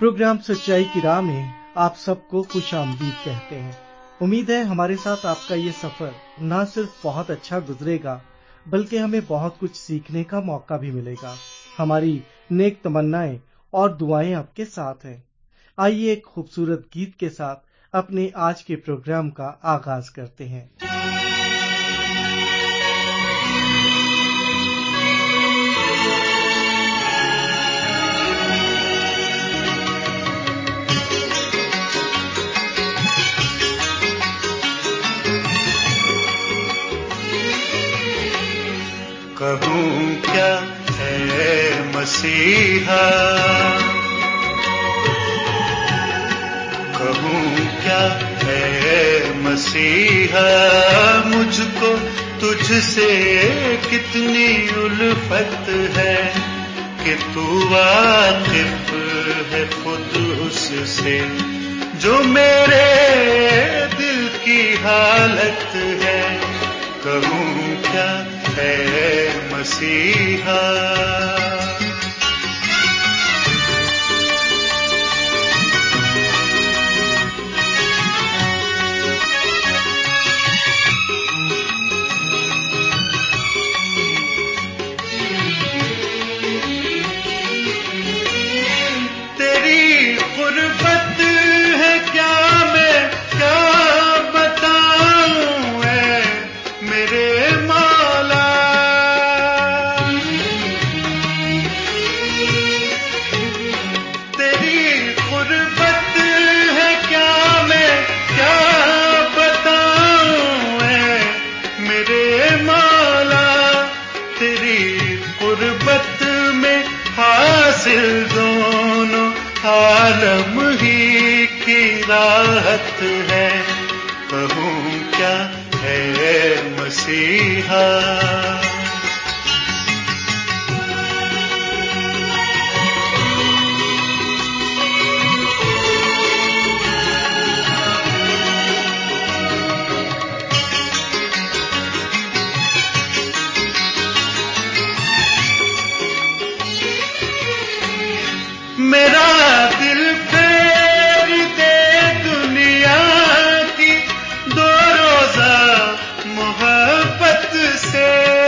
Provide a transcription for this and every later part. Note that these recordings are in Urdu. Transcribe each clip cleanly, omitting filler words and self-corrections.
प्रोग्राम सच्चाई की राह में आप सबको खुश आमदीद कहते हैं। उम्मीद है हमारे साथ आपका ये सफर न सिर्फ बहुत अच्छा गुजरेगा बल्कि हमें बहुत कुछ सीखने का मौका भी मिलेगा। हमारी नेक तमन्नाएं और दुआएं आपके साथ हैं। आइए एक खूबसूरत गीत के साथ अपने आज के प्रोग्राम का आगाज करते हैं। कहूँ क्या है मसीहा, कहूँ क्या है मसीहा, मुझको तुझसे कितनी उल्फत है कि तू वाकिफ है खुद उससे जो मेरे दिल की हालत है। कहूँ क्या है मसीहा, तेरी गुर्बत है क्या मैं क्या बताऊं ऐ मेरे मौला, तेरी गुर्बत है क्या मैं क्या बताऊं ऐ मेरे मौला, तेरी गुर्बत में हासिल दोनों आलम ही की राहत है। कहूँ क्या है मसीहा, मेरा दिल फेर दे दुनिया की दो रोजा मोहब्बत से,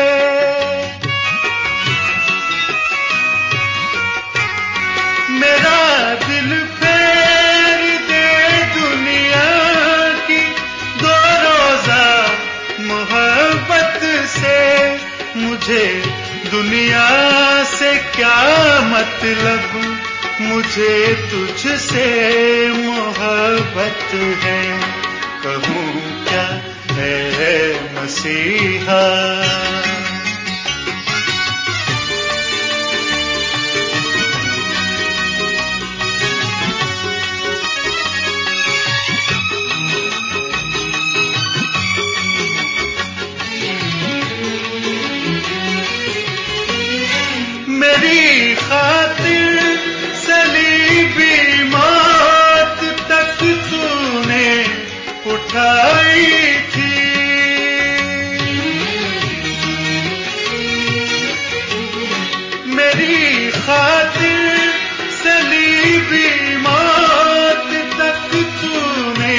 मेरा दिल फेर दे दुनिया की दो रोजा मोहब्बत से, मुझे दुनिया से क्या मतलब, मुझे तुझसे मोहब्बत है। कहूँ क्या है मसीहा, मेरी खातिर सलीबी मौत तक तूने उठाई थी, मेरी खातिर सलीबी मौत तक तूने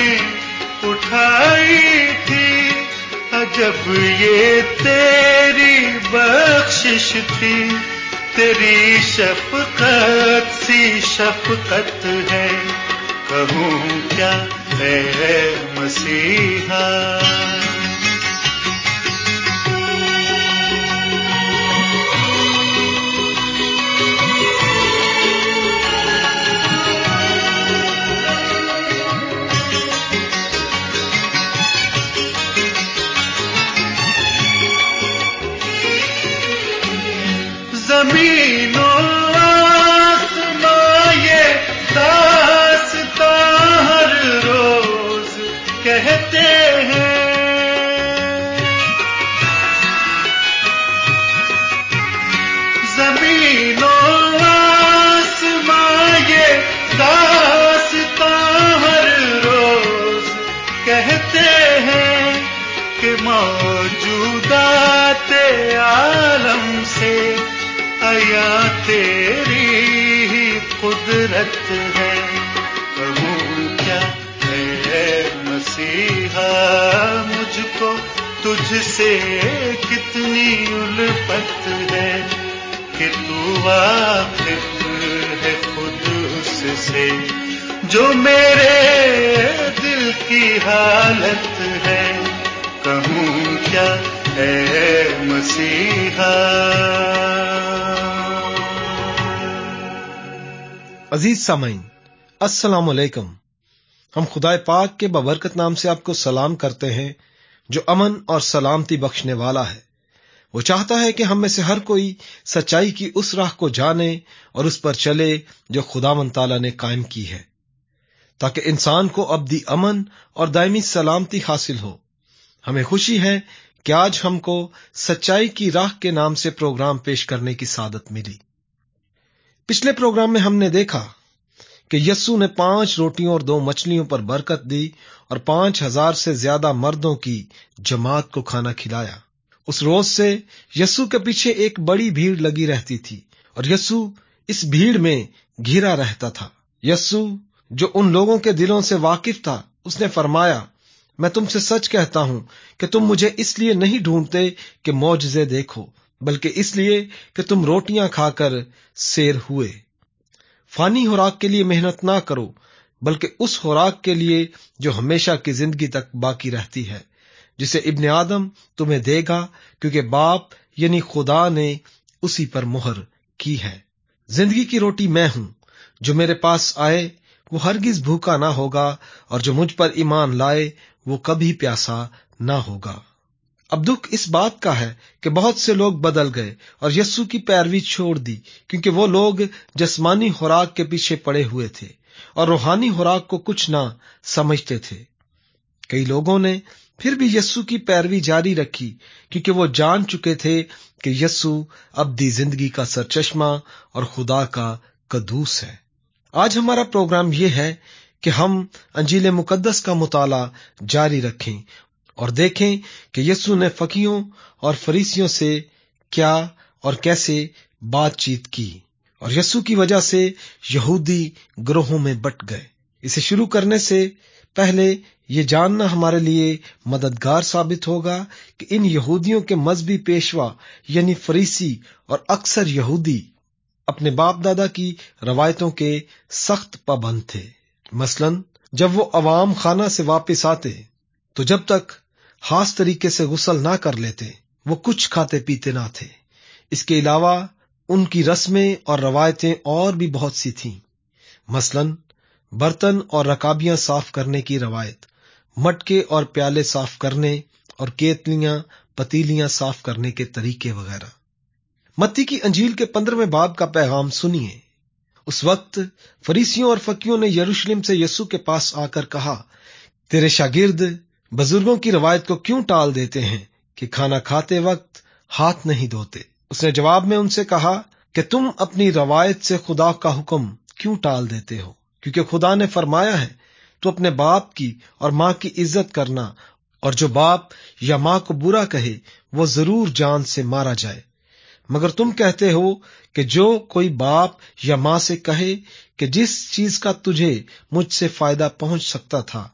उठाई थी। अजब ये तेरी बख्शिश थी, तेरी शफकत सी शफकत है। कहूँ क्या है मसीहा, ज़मीनो आसमां ये दास्तां हर रोज कहते हैं, ज़मीनो आसमां ये दास्तां हर रोज कहते हैं कि मौजूदात आलम से आया तेरी ही खुद حسرت ہے. کہوں کیا اے مسیحا مجھ کو تجھ سے کتنی الفت ہے کہ تو واقف ہے خود اس سے جو میرے دل کی حالت ہے. کہوں کیا اے مسیحا. عزیز سامعین، السلام علیکم. ہم خدا پاک کے بابرکت نام سے آپ کو سلام کرتے ہیں جو امن اور سلامتی بخشنے والا ہے. وہ چاہتا ہے کہ ہم میں سے ہر کوئی سچائی کی اس راہ کو جانے اور اس پر چلے جو خداوند تعالیٰ نے قائم کی ہے، تاکہ انسان کو ابدی امن اور دائمی سلامتی حاصل ہو. ہمیں خوشی ہے کہ آج ہم کو سچائی کی راہ کے نام سے پروگرام پیش کرنے کی سعادت ملی. پچھلے پروگرام میں ہم نے دیکھا کہ یسوع نے 5 روٹیوں اور 2 مچھلیوں پر برکت دی اور 5000 سے زیادہ مردوں کی جماعت کو کھانا کھلایا. اس روز سے یسوع کے پیچھے ایک بڑی بھیڑ لگی رہتی تھی اور یسوع اس بھیڑ میں گھرا رہتا تھا. یسوع جو ان لوگوں کے دلوں سے واقف تھا، اس نے فرمایا، میں تم سے سچ کہتا ہوں کہ تم مجھے اس لیے نہیں ڈھونڈتے کہ معجزے دیکھو، بلکہ اس لیے کہ تم روٹیاں کھا کر سیر ہوئے. فانی خوراک کے لیے محنت نہ کرو، بلکہ اس خوراک کے لیے جو ہمیشہ کی زندگی تک باقی رہتی ہے، جسے ابن آدم تمہیں دے گا، کیونکہ باپ یعنی خدا نے اسی پر مہر کی ہے. زندگی کی روٹی میں ہوں. جو میرے پاس آئے وہ ہرگز بھوکا نہ ہوگا، اور جو مجھ پر ایمان لائے وہ کبھی پیاسا نہ ہوگا. اب دکھ اس بات کا ہے کہ بہت سے لوگ بدل گئے اور یسوع کی پیروی چھوڑ دی، کیونکہ وہ لوگ جسمانی خوراک کے پیچھے پڑے ہوئے تھے اور روحانی خوراک کو کچھ نہ سمجھتے تھے. کئی لوگوں نے پھر بھی یسوع کی پیروی جاری رکھی، کیونکہ وہ جان چکے تھے کہ یسوع ابدی زندگی کا سرچشمہ اور خدا کا قدوس ہے. آج ہمارا پروگرام یہ ہے کہ ہم انجیل مقدس کا مطالعہ جاری رکھیں اور دیکھیں کہ یسوع نے فقیہوں اور فریسیوں سے کیا اور کیسے بات چیت کی، اور یسوع کی وجہ سے یہودی گروہوں میں بٹ گئے. اسے شروع کرنے سے پہلے یہ جاننا ہمارے لیے مددگار ثابت ہوگا کہ ان یہودیوں کے مذہبی پیشوا یعنی فریسی اور اکثر یہودی اپنے باپ دادا کی روایتوں کے سخت پابند تھے. مثلا جب وہ عوام خانہ سے واپس آتے تو جب تک خاص طریقے سے غسل نہ کر لیتے وہ کچھ کھاتے پیتے نہ تھے. اس کے علاوہ ان کی رسمیں اور روایتیں اور بھی بہت سی تھیں. مثلا برتن اور رکابیاں صاف کرنے کی روایت، مٹکے اور پیالے صاف کرنے اور کیتلیاں پتیلیاں صاف کرنے کے طریقے وغیرہ. متی کی انجیل کے 15ویں باب کا پیغام سنیے. اس وقت فریسیوں اور فقیہوں نے یروشلم سے یسوع کے پاس آ کر کہا، تیرے شاگرد بزرگوں کی روایت کو کیوں ٹال دیتے ہیں کہ کھانا کھاتے وقت ہاتھ نہیں دھوتے؟ اس نے جواب میں ان سے کہا کہ تم اپنی روایت سے خدا کا حکم کیوں ٹال دیتے ہو؟ کیونکہ خدا نے فرمایا ہے تو اپنے باپ کی اور ماں کی عزت کرنا، اور جو باپ یا ماں کو برا کہے وہ ضرور جان سے مارا جائے. مگر تم کہتے ہو کہ جو کوئی باپ یا ماں سے کہے کہ جس چیز کا تجھے مجھ سے فائدہ پہنچ سکتا تھا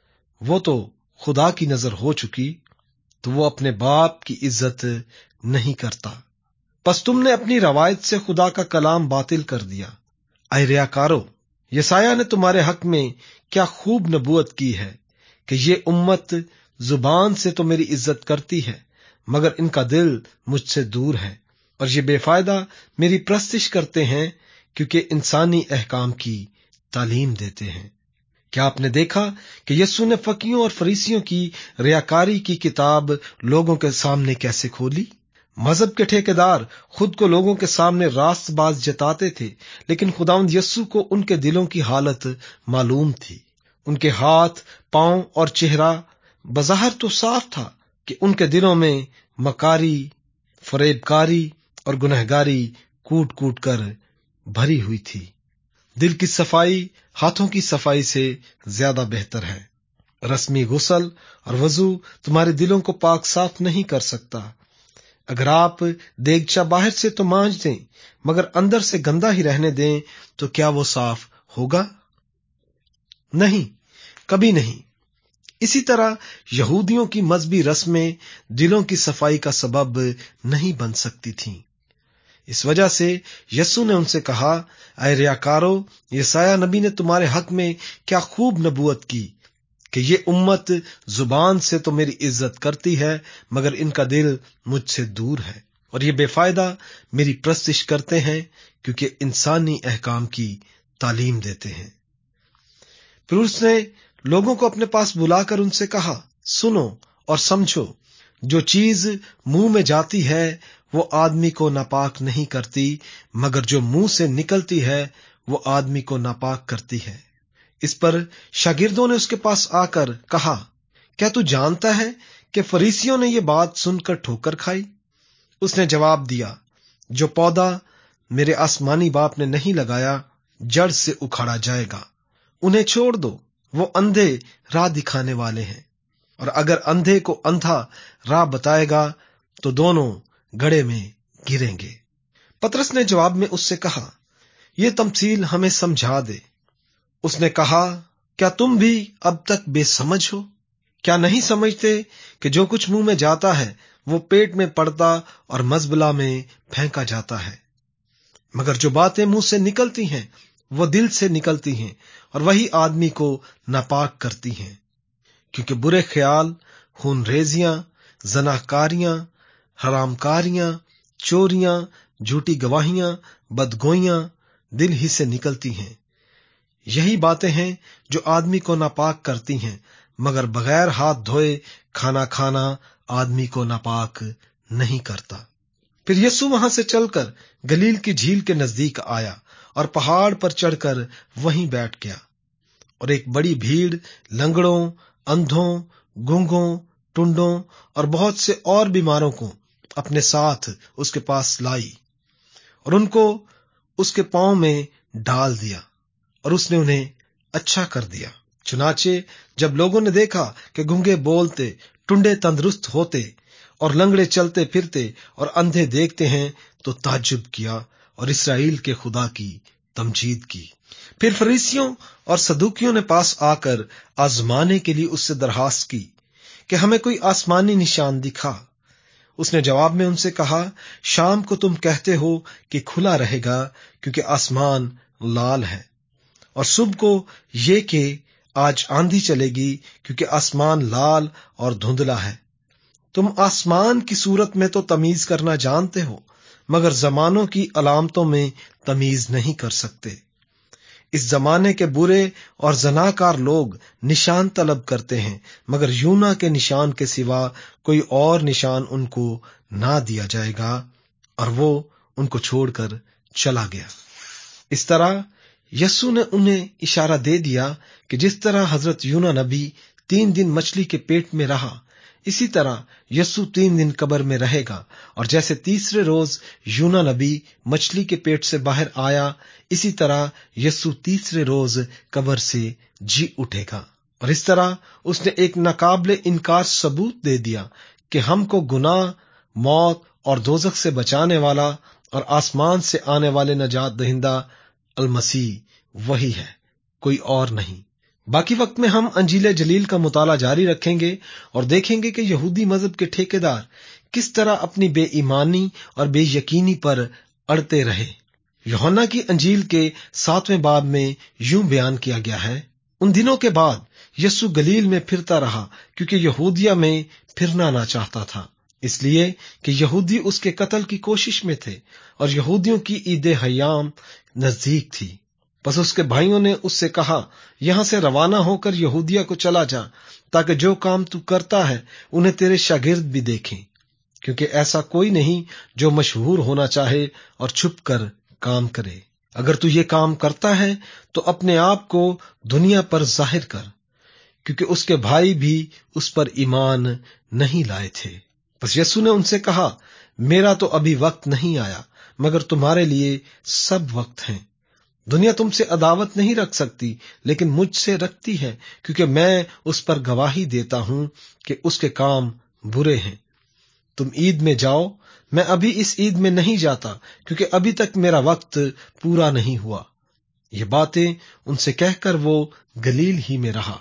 وہ تو خدا کی نظر ہو چکی، تو وہ اپنے باپ کی عزت نہیں کرتا. پس تم نے اپنی روایت سے خدا کا کلام باطل کر دیا. اے ریاکارو، یسایہ نے تمہارے حق میں کیا خوب نبوت کی ہے کہ یہ امت زبان سے تو میری عزت کرتی ہے، مگر ان کا دل مجھ سے دور ہے، اور یہ بے فائدہ میری پرستش کرتے ہیں، کیونکہ انسانی احکام کی تعلیم دیتے ہیں. کیا آپ نے دیکھا کہ یسوع نے فقیہوں اور فریسیوں کی ریاکاری کی کتاب لوگوں کے سامنے کیسے کھولی؟ مذہب کے ٹھیکیدار خود کو لوگوں کے سامنے راست باز جتاتے تھے، لیکن خداوند یسوع کو ان کے دلوں کی حالت معلوم تھی. ان کے ہاتھ، پاؤں اور چہرہ بظاہر تو صاف تھا کہ ان کے دلوں میں مکاری، فریب کاری اور گنہگاری کوٹ کوٹ کر بھری ہوئی تھی. دل کی صفائی ہاتھوں کی صفائی سے زیادہ بہتر ہے. رسمی غسل اور وضو تمہارے دلوں کو پاک صاف نہیں کر سکتا. अगर आप देगचा बाहर से तो मांज दें मगर अंदर से गंदा ही रहने दें तो क्या वो साफ होगा? नहीं, कभी नहीं। इसी तरह यहूदियों की मजहबी रस्में दिलों की सफाई का सबब नहीं बन सकती थीं। इस वजह से यस्सु ने उनसे कहा, ऐ रियाकारो, यसाया नबी ने तुम्हारे हक में क्या खूब नबूवत की कि ये उम्मत जुबान से तो मेरी इज्जत करती है मगर इनका दिल मुझसे दूर है और ये बेफायदा मेरी प्रस्तिश करते हैं क्योंकि इंसानी अहकाम की तालीम देते हैं। फिर उसने लोगों को अपने पास बुलाकर उनसे कहा, सुनो और समझो, जो चीज मुंह में जाती है वो आदमी को नापाक नहीं करती मगर जो मुंह से निकलती है वो आदमी को नापाक करती है। इस पर शागिर्दों ने उसके पास आकर कहा, क्या तू जानता है कि फरीसियों ने ये बात सुनकर ठोकर खाई? उसने जवाब दिया, जो पौधा मेरे आसमानी बाप ने नहीं लगाया जड़ से उखाड़ा जाएगा। उन्हें छोड़ दो, वो अंधे राह दिखाने वाले हैं, और अगर अंधे को अंधा राह बताएगा तो दोनों गड्ढे में गिरेंगे। पतरस ने जवाब में उससे कहा, यह तमसील हमें समझा दे। उसने कहा, क्या तुम भी अब तक बेसमझ हो? क्या नहीं समझते कि जो कुछ मुंह में जाता है वो पेट में पड़ता और मजबला में फेंका जाता है? मगर जो बातें मुंह से निकलती हैं वो दिल से निकलती हैं और वही आदमी को नापाक करती हैं, क्योंकि बुरे ख्याल, खूनरेजियां, ज़नाकारियां, हरामकारियां, चोरियां, झूठी गवाहियां, बदगोइयां दिल ही से निकलती हैं। यही बातें हैं जो आदमी को नापाक करती हैं, मगर बगैर हाथ धोए खाना खाना आदमी को नापाक नहीं करता। फिर यीशु वहां से चलकर गलील की झील के नजदीक आया और पहाड़ पर चढ़कर वहीं बैठ गया, और एक बड़ी भीड़ लंगड़ों, अंधों, गूंगों, टुंडों और बहुत से और बीमारों को अपने साथ उसके पास लाई और उनको उसके पांव में डाल दिया और उसने उन्हें अच्छा कर दिया। चुनाचे जब लोगों ने देखा कि गूंगे बोलते, टुंडे तंदुरुस्त होते और लंगड़े चलते फिरते और अंधे देखते हैं तो ताज्जुब किया और इस्राएल के खुदा की तमजीद की। फिर फरीसियों और सदूकियों ने पास आकर आजमाने के लिए उससे दरखास्त की कि हमें कोई आसमानी निशान दिखा। उसने जवाब में उनसे कहा, शाम को तुम कहते हो कि खुला रहेगा क्योंकि आसमान लाल है, और सुबह को ये कि आज आंधी चलेगी क्योंकि आसमान लाल और धुंधला है। तुम आसमान की सूरत में तो तमीज करना जानते हो मगर जमानों की अलामतों में तमीज नहीं कर सकते। इस जमाने के बुरे और जनाकार लोग निशान तलब करते हैं मगर यूना के निशान के सिवा कोई और निशान उनको ना दिया जाएगा, और वो उनको छोड़कर चला गया। इस तरह यस्सु ने उन्हें इशारा दे दिया कि जिस तरह हजरत यूना नबी 3 दिन मछली के पेट में रहा, इसी तरह यस्सु 3 दिन कब्र में रहेगा, और जैसे तीसरे रोज यूना नबी मछली के पेट से बाहर आया, इसी तरह यस्सु तीसरे रोज कब्र से जी उठेगा। और इस तरह उसने एक नाकाबिले इनकार सबूत दे दिया कि हमको गुनाह, मौत और दोजख से बचाने वाला और आसमान से आने वाले नजात दहिंदा अल मसीह वही है, कोई और नहीं। बाकी वक्त में हम अंजील जलील का मुताला जारी रखेंगे और देखेंगे कि यहूदी मजहब के ठेकेदार किस तरह अपनी बेईमानी और बेयकीनी पर अड़ते रहे। यूहन्ना की अंजील के 7वें बाब में यूं बयान किया गया है, उन दिनों के बाद यीशु गलील में फिरता रहा क्योंकि यहूदिया में फिरना ना चाहता था, इसलिए कि यहूदी उसके कत्ल की कोशिश में थे और यहूदियों की ईद हयाम नजदीक थी। बस उसके भाइयों ने उससे कहा, यहां से रवाना होकर यहूदिया को चला जा, ताकि जो काम तू करता है उन्हें तेरे शागिर्द भी देखें, क्योंकि ऐसा कोई नहीं जो मशहूर होना चाहे और छुप कर काम करे। अगर तू ये काम करता है तो अपने आप को दुनिया पर जाहिर कर, क्योंकि उसके भाई भी उस पर ईमान नहीं लाए थे। बस यीशु ने उनसे कहा, मेरा तो अभी वक्त नहीं आया, मगर तुम्हारे लिए सब वक्त है। दुनिया तुमसे अदावत नहीं रख सकती, लेकिन मुझसे रखती है, क्योंकि मैं उस पर गवाही देता हूं कि उसके काम बुरे हैं। تم عید میں جاؤ، میں ابھی اس عید میں نہیں جاتا کیونکہ ابھی تک میرا وقت پورا نہیں ہوا۔ یہ باتیں ان سے کہہ کر وہ گلیل ہی میں رہا۔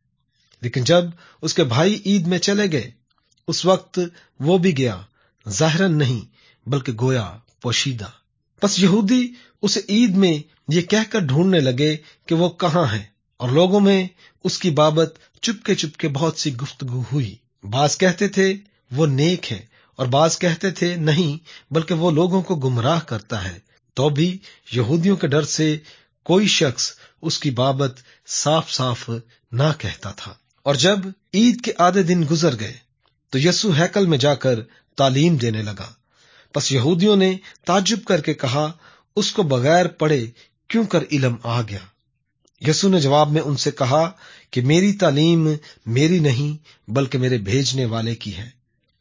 لیکن جب اس کے بھائی عید میں چلے گئے اس وقت وہ بھی گیا، ظاہراً نہیں بلکہ گویا پوشیدہ۔ پس یہودی اسے عید میں یہ کہہ کر ڈھونڈنے لگے کہ وہ کہاں ہے، اور لوگوں میں اس کی بابت چپکے بہت سی گفتگو ہوئی۔ بعض کہتے تھے وہ نیک ہے اور بعض کہتے تھے نہیں بلکہ وہ لوگوں کو گمراہ کرتا ہے۔ تو بھی یہودیوں کے ڈر سے کوئی شخص اس کی بابت صاف صاف نہ کہتا تھا۔ اور جب عید کے آدھے دن گزر گئے تو یسوع ہیکل میں جا کر تعلیم دینے لگا۔ پس یہودیوں نے تعجب کر کے کہا، اس کو بغیر پڑھے کیوں کر علم آ گیا؟ یسوع نے جواب میں ان سے کہا کہ میری تعلیم میری نہیں بلکہ میرے بھیجنے والے کی ہے۔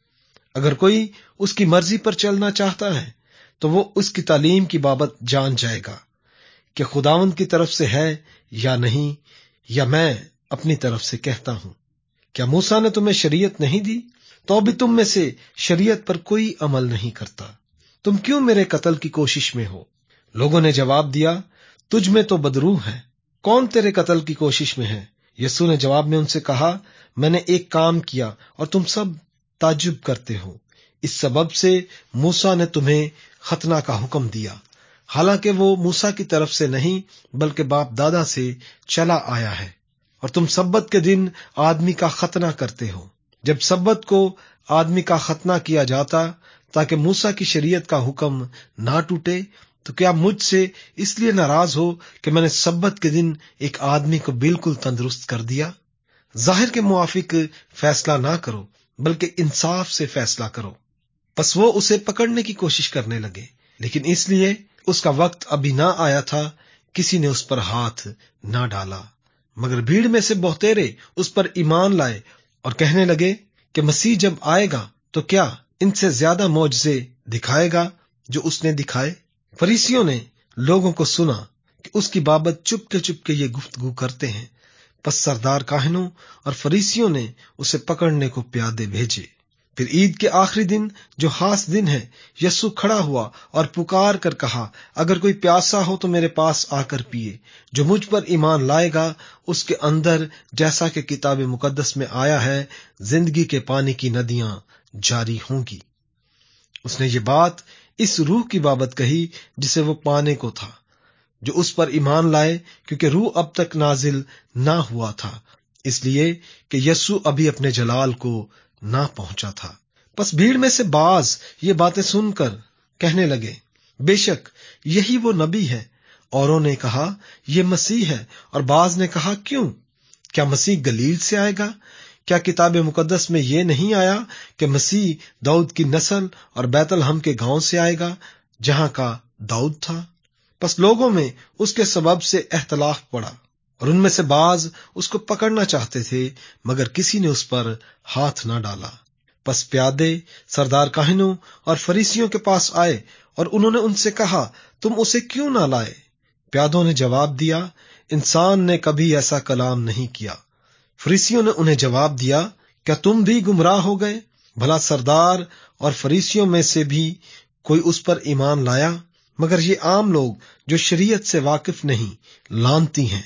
اگر کوئی اس کی مرضی پر چلنا چاہتا ہے تو وہ اس کی تعلیم کی بابت جان جائے گا کہ خداوند کی طرف سے ہے یا نہیں، یا میں اپنی طرف سے کہتا ہوں۔ کیا موسیٰ نے تمہیں شریعت نہیں دی؟ تو بھی تم میں سے شریعت پر کوئی عمل نہیں کرتا۔ تم کیوں میرے قتل کی کوشش میں ہو؟ لوگوں نے جواب دیا، تجھ میں تو بدروح ہے، کون تیرے قتل کی کوشش میں ہے؟ یسوع نے جواب میں ان سے کہا، میں نے ایک کام کیا اور تم سب تعجب کرتے ہو۔ اس سبب سے موسیٰ نے تمہیں ختنہ کا حکم دیا، حالانکہ وہ موسیٰ کی طرف سے نہیں بلکہ باپ دادا سے چلا آیا ہے، اور تم سبت کے دن آدمی کا ختنہ کرتے ہو۔ جب سبت کو آدمی کا ختنہ کیا جاتا تاکہ موسیٰ کی شریعت کا حکم نہ ٹوٹے، تو کیا مجھ سے اس لیے ناراض ہو کہ میں نے سبت کے دن ایک آدمی کو بالکل تندرست کر دیا؟ ظاہر کے موافق فیصلہ نہ کرو بلکہ انصاف سے فیصلہ کرو۔ پس وہ اسے پکڑنے کی کوشش کرنے لگے، لیکن اس لیے اس کا وقت ابھی نہ آیا تھا کسی نے اس پر ہاتھ نہ ڈالا۔ مگر بھیڑ میں سے بہتیرے اس پر ایمان لائے اور کہنے لگے کہ مسیح جب آئے گا تو کیا ان سے زیادہ معجزے دکھائے گا جو اس نے دکھائے؟ فریسیوں نے لوگوں کو سنا کہ اس کی بابت چپکے یہ گفتگو کرتے ہیں، پس سردار کاہنوں اور فریسیوں نے اسے پکڑنے کو پیادے بھیجے۔ پھر عید کے آخری دن جو خاص دن ہے، یسوع کھڑا ہوا اور پکار کر کہا، اگر کوئی پیاسا ہو تو میرے پاس آ کر پیے، جو مجھ پر ایمان لائے گا اس کے اندر جیسا کہ کتاب مقدس میں آیا ہے زندگی کے پانی کی ندیاں جاری ہوں گی۔ اس نے یہ بات اس روح کی بابت کہی جسے وہ پانے کو تھا، جو اس پر ایمان لائے، کیونکہ روح اب تک نازل نہ ہوا تھا، اس لیے کہ یسوع ابھی اپنے جلال کو نہ پہنچا تھا۔ پس بھیڑ میں سے بعض یہ باتیں سن کر کہنے لگے، بے شک یہی وہ نبی ہے۔ اوروں نے کہا یہ مسیح ہے، اور بعض نے کہا کیوں؟ کیا مسیح گلیل سے آئے گا؟ کیا کتاب مقدس میں یہ نہیں آیا کہ مسیح داؤد کی نسل اور بیت لحم کے گاؤں سے آئے گا جہاں کا داؤد تھا؟ پس لوگوں میں اس کے سبب سے اختلاف پڑا، اور ان میں سے بعض اس کو پکڑنا چاہتے تھے مگر کسی نے اس پر ہاتھ نہ ڈالا۔ پس پیادے سردار کاہنوں اور فریسیوں کے پاس آئے اور انہوں نے ان سے کہا، تم اسے کیوں نہ لائے؟ پیادوں نے جواب دیا، انسان نے کبھی ایسا کلام نہیں کیا۔ فریسیوں نے انہیں جواب دیا، کیا تم بھی گمراہ ہو گئے؟ بھلا سردار اور فریسیوں میں سے بھی کوئی اس پر ایمان لایا؟ مگر یہ عام لوگ جو شریعت سے واقف نہیں لانتی ہیں۔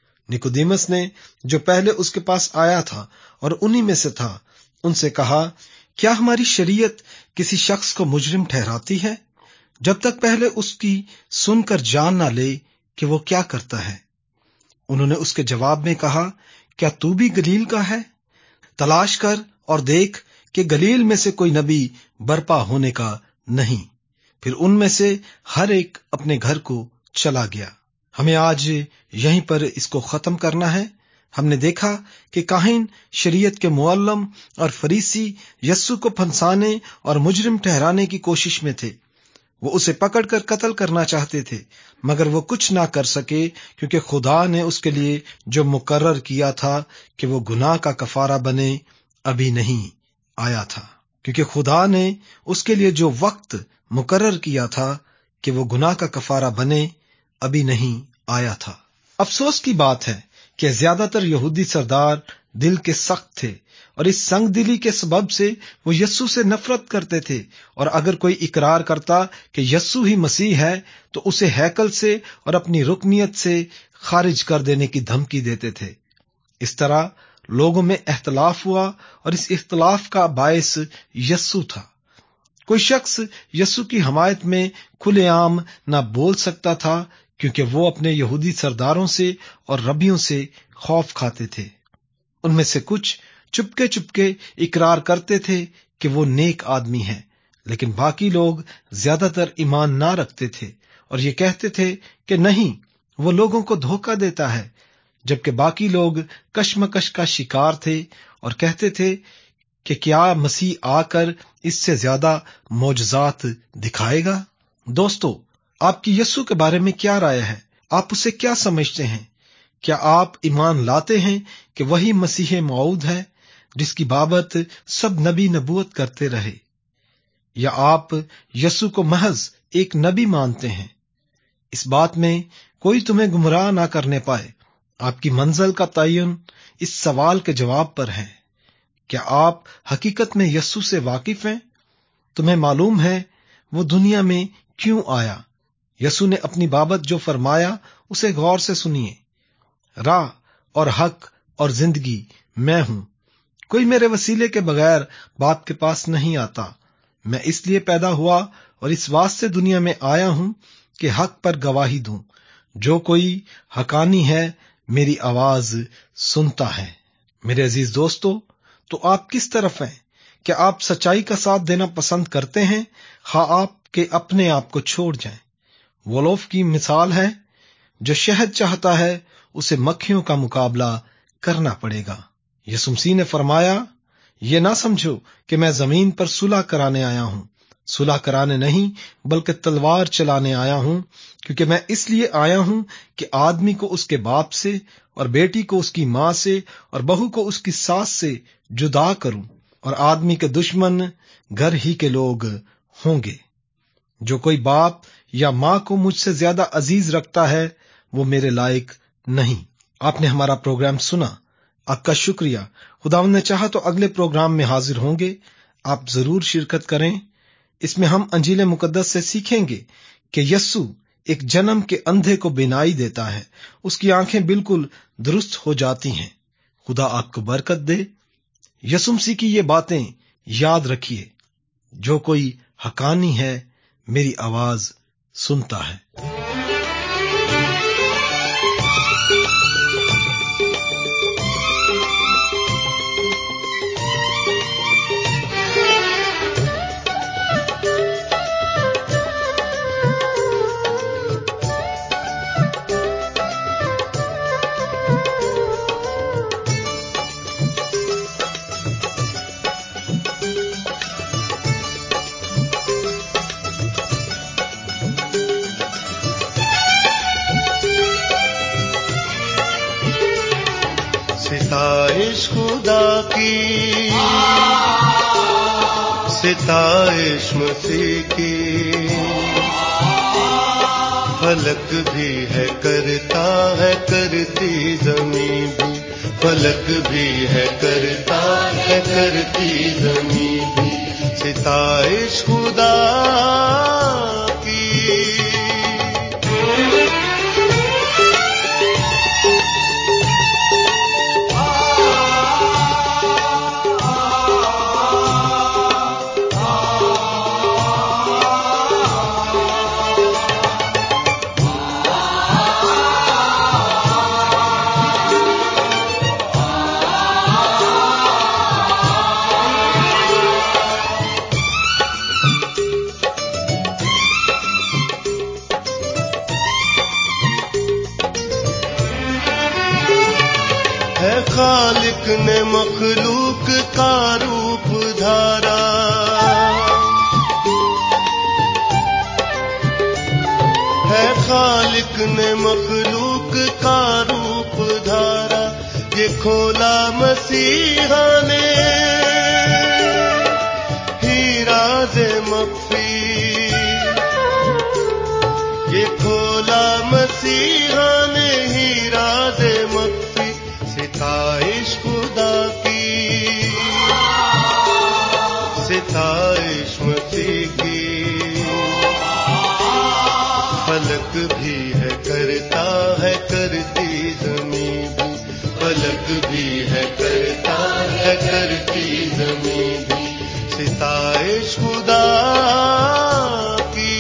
نکودیمس نے جو پہلے اس کے پاس آیا تھا اور انہی میں سے تھا، ان سے کہا، کیا ہماری شریعت کسی شخص کو مجرم ٹھہراتی ہے جب تک پہلے اس کی سن کر جان نہ لے کہ وہ کیا کرتا ہے؟ انہوں نے اس کے جواب میں کہا، کیا تو بھی گلیل کا ہے؟ تلاش کر اور دیکھ کہ گلیل میں سے کوئی نبی برپا ہونے کا نہیں۔ پھر ان میں سے ہر ایک اپنے گھر کو چلا گیا۔ ہمیں آج یہیں پر اس کو ختم کرنا ہے۔ ہم نے دیکھا کہ کاہن شریعت کے معلم اور فریسی یسوع کو پھنسانے اور مجرم ٹھہرانے کی کوشش میں تھے۔ وہ اسے پکڑ کر قتل کرنا چاہتے تھے مگر وہ کچھ نہ کر سکے، کیونکہ خدا نے اس کے لیے جو مقرر کیا تھا کہ وہ گناہ کا کفارہ بنے ابھی نہیں آیا تھا۔ کیونکہ خدا نے اس کے لیے جو وقت مقرر کیا تھا کہ وہ گناہ کا کفارہ بنے ابھی نہیں آیا تھا۔ افسوس کی بات ہے کہ زیادہ تر یہودی سردار दिल के सख्त थे और इस संग दिली के सबब से वो यस्सु से नफरत करते थे, और अगर कोई इकरार करता कि यस्सु ही मसीह है तो उसे हैकल से और अपनी रुकनियत से खारिज कर देने की धमकी देते थे। इस तरह लोगों में इख्तलाफ हुआ और इस इख्तलाफ का बायस यस्सु था। कोई शख्स यस्सु की हमायत में खुलेआम ना बोल सकता था क्योंकि वो अपने यहूदी सरदारों से और रबियों से खौफ खाते थे। उनमें से कुछ चुपके चुपके इकरार करते थे कि वो नेक आदमी है, लेकिन बाकी लोग ज्यादातर ईमान ना रखते थे और ये कहते थे कि नहीं, वो लोगों को धोखा देता है, जबकि बाकी लोग कशमकश का शिकार थे और कहते थे कि क्या मसीह आकर इससे ज्यादा मौजज़ात दिखाएगा। दोस्तों, आपकी यस्सु के बारे में क्या राय है? आप उसे क्या समझते हैं? क्या आप ईमान लाते हैं कि वही मसीह मौऊद है जिसकी बाबत सब नबी नबूवत करते रहे, या आप यस्सु को महज एक नबी मानते हैं? इस बात में कोई तुम्हें गुमराह ना करने पाए। आपकी मंजिल का तयन इस सवाल के जवाब पर है। क्या आप हकीकत में यस्सु से वाकिफ हैं? तुम्हें मालूम है वो दुनिया में क्यों आया? यस्सु ने अपनी बाबत जो फरमाया उसे गौर से सुनिए। राह और हक और जिंदगी मैं हूं। कोई मेरे वसीले के बगैर बाप के पास नहीं आता। मैं इसलिए पैदा हुआ और इस वास्ते दुनिया में आया हूं कि हक पर गवाही दूं। जो कोई हकानी है मेरी आवाज सुनता है। मेरे अजीज दोस्तों, तो आप किस तरफ हैं? क्या आप सच्चाई का साथ देना पसंद करते हैं, हाँ आपके अपने आप को छोड़ जाएं? वोलोफ की मिसाल है, जो शहद चाहता है उसे मक्खियों का मुकाबला करना पड़ेगा। यीशु मसीह ने फरमाया, ये ना समझो कि मैं जमीन पर सुलह कराने आया हूं। सुलह कराने नहीं बल्कि तलवार चलाने आया हूं, क्योंकि मैं इसलिए आया हूं कि आदमी को उसके बाप से और बेटी को उसकी मां से और बहू को उसकी सास से जुदा करूं, और आदमी के दुश्मन घर ही के लोग होंगे। जो कोई बाप या मां को मुझसे ज्यादा अजीज रखता है वो मेरे लायक नहीं। आपने हमारा प्रोग्राम सुना, आपका शुक्रिया। खुदावंद ने चाहा तो अगले प्रोग्राम में हाजिर होंगे। आप जरूर शिरकत करें। इसमें हम अंजील मुकद्दस से सीखेंगे कि यस्सु एक जन्म के अंधे को बिनाई देता है, उसकी आंखें बिल्कुल दुरुस्त हो जाती हैं। खुदा आपको बरकत दे। यीशु मसीह की ये बातें याद रखिए। जो कोई हकानी है मेरी आवाज सुनता है। सिताइश मसीह की, फलक भी है करता है करती ज़मीं भी, फलक भी है करता है करती ज़मीं भी, सिताइश खुदा की। खालिक ने मखलूक का रूप धारा, है खालिक ने मखलूक का रूप धारा, ये खोला मसीहा ने हीराज़े मख्फी, ये खोला मसीहा ने हीराज़े मख्फी, सिताइश खुदा ہے کرتی زمین بھی ستائش خدا کی.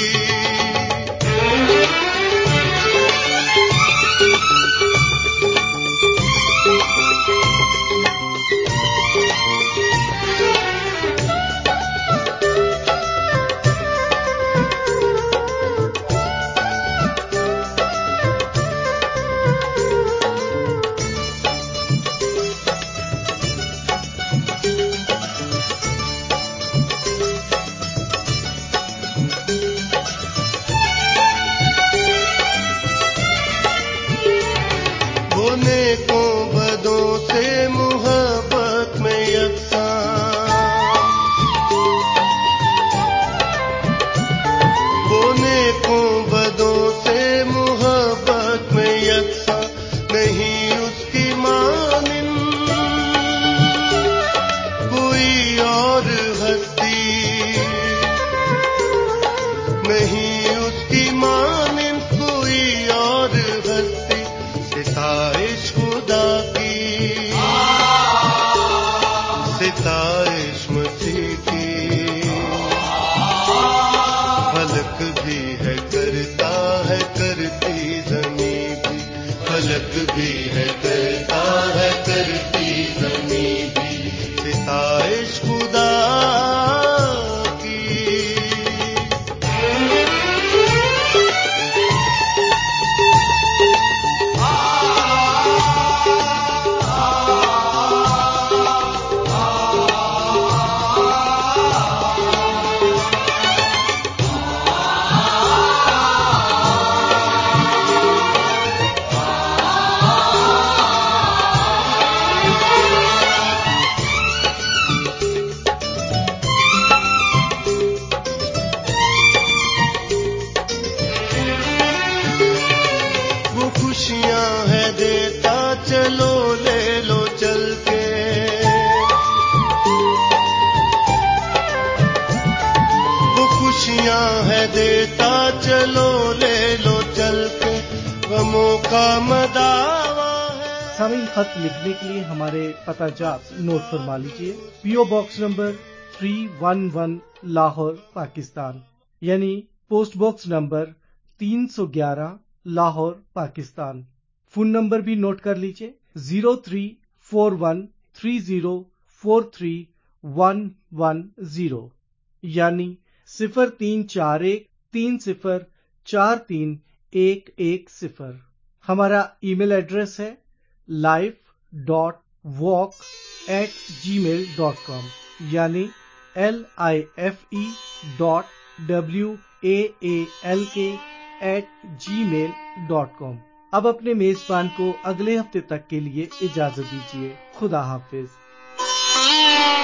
سامعین، خط لکھنے کے لیے ہمارے پتہ جات نوٹ فرما لیجیے. PO box number 311 Lahore Pakistan, یعنی post box number 311 Lahore Pakistan. Phone number بھی نوٹ کر لیجیے 034130431110، یعنی 034130431110. ہمارا ای میل ایڈریس ہے life.walk@gmail.com، یعنی life.walk@gmail.com. اب اپنے میزبان کو اگلے ہفتے تک کے لیے اجازت دیجیے. خدا حافظ.